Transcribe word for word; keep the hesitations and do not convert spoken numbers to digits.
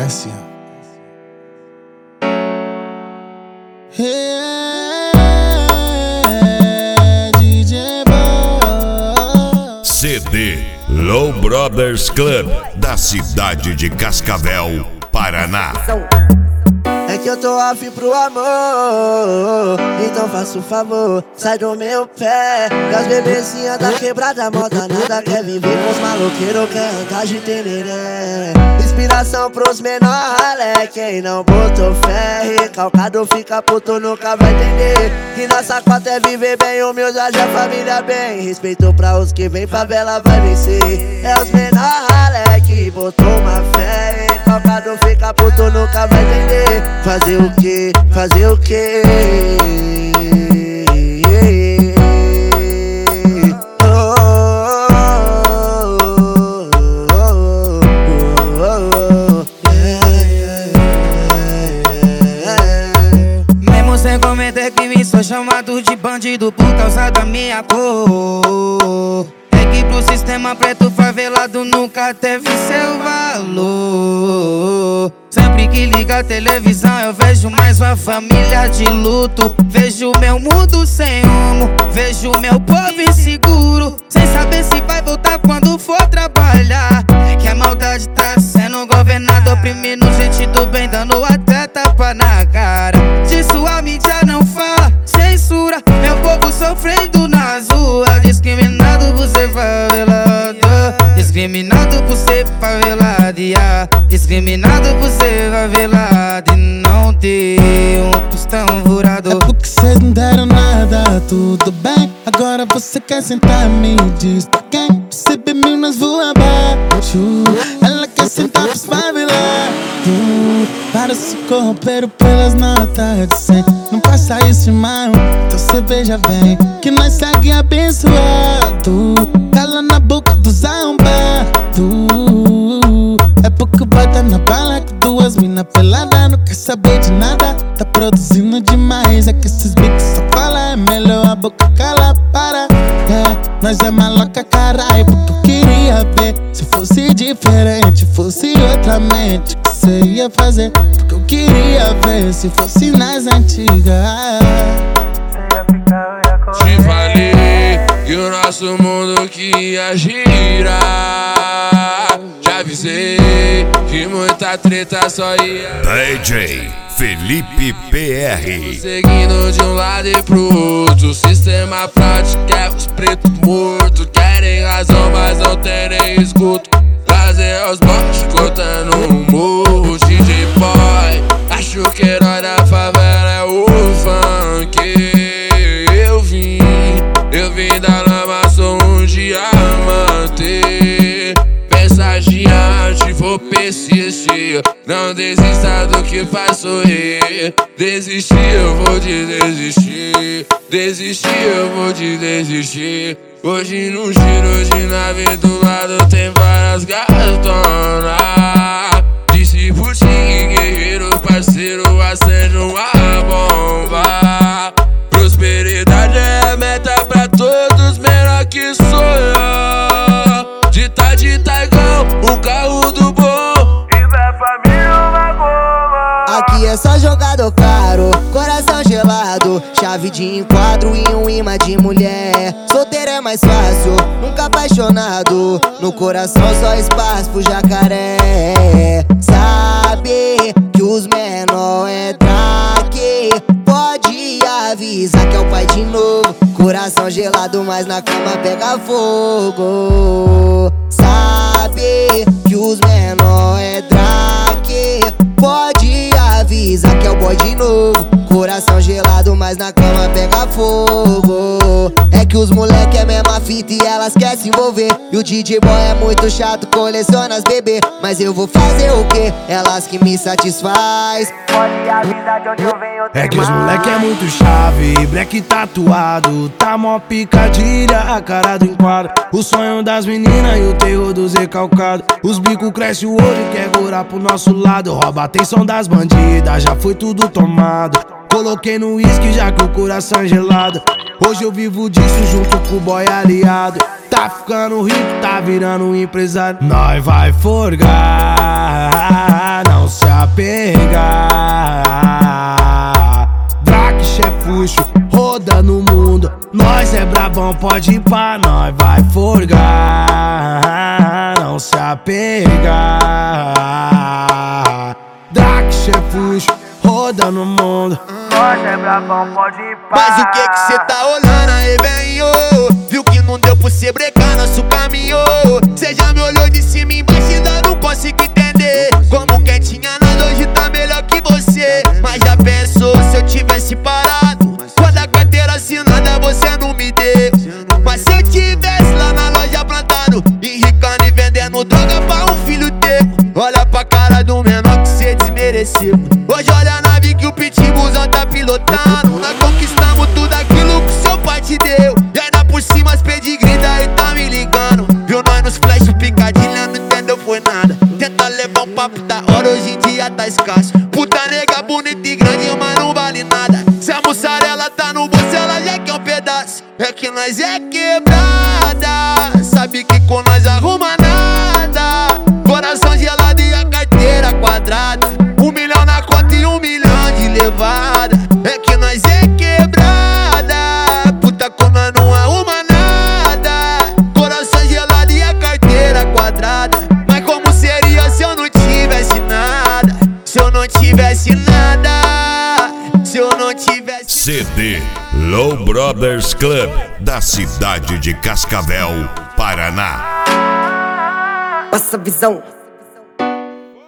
sequência. Hey, D J Boy. C D Low Brothers Club, da cidade de Cascavel, Paraná. É que eu tô afim pro amor, então faça um favor, sai do meu pé. Que as bebezinhas da quebrada moda nada quer viver com os maloqueiros, quer andar de teneré. Inspiração pros menor ralé, quem não botou fé, recalcado fica puto, nunca vai entender. Que nossa cota é viver bem, humildade, a família bem. Respeito pra os que vem, favela vai vencer. É os menor ralé que botou uma fé, recalcado fica puto, nunca vai entender. Fazer o que? Fazer o que? Mesmo sem cometer crime, sou chamado de bandido por causa da minha cor. É que pro sistema preto favelado nunca teve seu valor. Sempre que liga a televisão eu vejo mais uma família de luto. Vejo meu mundo sem rumo, vejo meu povo inseguro, sem saber se vai voltar quando for trabalhar. É que a maldade tá sendo governada, oprimindo gente do bem, dando até tapa na cara. Disso a mídia não fala, censura meu povo sofrendo nas ruas. Discriminado por ser favelado, discriminado por ser favelado, yeah. Discriminado por ser favelado e não ter um tostão furado. É porque cês não deram nada, tudo bem. Agora você quer sentar, me diz pra quem? Percebe Minas voa abaixo, ela quer sentar pros favelados. Para se corromper pelas notas de cem. Não passa isso, irmão, então cê veja bem que nós segue abençoado. Cala na boca dos arrombados. É porque bota na bala com duas mina pelada, não quer saber de nada, tá produzindo demais. É que esses bicos só falam, é melhor a boca cala, para. É, nós é maloca, carai, porque eu queria ver se fosse diferente, fosse outra mente, o que cê ia fazer? Porque eu queria ver se fosse nas antigas. Te falei que o nosso mundo que ia girar. Já avisei que muita treta só ia. D J Felipe P R. Seguindo de um lado e pro outro, o sistema prático quer os pretos mortos. Querem razão, mas não tem nem escuto. Trazer aos botes, cortando um morro. D J Boy, acho que herói da favela é o funk. Eu vim, eu vim da lama, sou um diamante. Pensagiante, vou persistir. Não desista do que faz sorrir. Desistir, eu vou te desistir. Desistir, eu vou te desistir. Hoje num giro de nave do lado tem várias gatonas. Disse Putin, guerreiro, parceiro, acende uma bomba. Prosperidade é a meta pra todos, menor que sonhar. Dita, dita igual um carro do bom e vai família uma goma. Aqui é só jogador caro, coração gelado, chave de enquadro e um imã de mulher. Solteiro é mais fácil, nunca apaixonado, no coração só espaço pro jacaré. Sabe que os menor é traque, pode avisar que é o pai de novo. Coração gelado, mas na cama pega fogo. Sabe que os menor é traque, pode avisar que é o boy de novo. Coração gelado, mas na cama pega fogo. É que os moleque é mesma fita e elas querem se envolver. E o D J Boy é muito chato, coleciona as bebê. Mas eu vou fazer o quê? Elas que me satisfaz. Pode avisar de onde eu venho. É que os moleque é muito chave, black tatuado, tá mó picadilha, a cara do enquadro. O sonho das meninas e o terror dos recalcados. Os bicos cresce o olho e quer gorar pro nosso lado. Rouba a atenção das bandidas, já foi tudo tomado. Coloquei no uísque já que o coração é gelado. Hoje eu vivo disso junto com o boy aliado. Tá ficando rico, tá virando um empresário. Nós vai forgar, não não se apegar. Draque, chefuxo, roda no mundo. Nós é brabão, pode ir pra nós, vai forgar. Não se apegar. Draque, chefuxo, roda no mundo. Nós é brabão, pode ir pra. Mas o que que cê tá olhando aí, bem, ô? Viu que não deu pra cê brecar nosso caminho. Cê já me olhou de cima e embaixo e ainda não consigo entender. Como quem tinha nada hoje tá melhor que você. Mas já pensou se eu tivesse parado? Quando a carteira assinada você não me deu. Mas se eu tivesse lá na loja plantado, enricando e vendendo droga pra um filho teu. Olha pra cara do menor que cê desmereceu. Hoje olha a nave que o pitbullzão tá pilotando. Nós conquistamos tudo aquilo que seu pai te deu. E ainda por cima as pedigree daí tá me ligando. Viu nós nos flash, picadilha, não entendeu foi nada. Tenta levar um papo da hora, hoje em dia tá escasso. Puta nega bonita e grande, mas não vale nada. Se a mussarela tá no bolso, ela já quer um pedaço. É que nós é quebrada, sabe que com nós arruma nada. Coração gelado e a carteira quadrada. Um milhão na conta e um milhão de levada. É que nós é quebrada, puta com nós não arruma nada. Coração gelado e a carteira quadrada. Mas como seria se eu não tivesse nada? Se eu não tivesse nada, se eu não tivesse. C D Low Brothers Club, da cidade de Cascavel, Paraná. Nossa visão.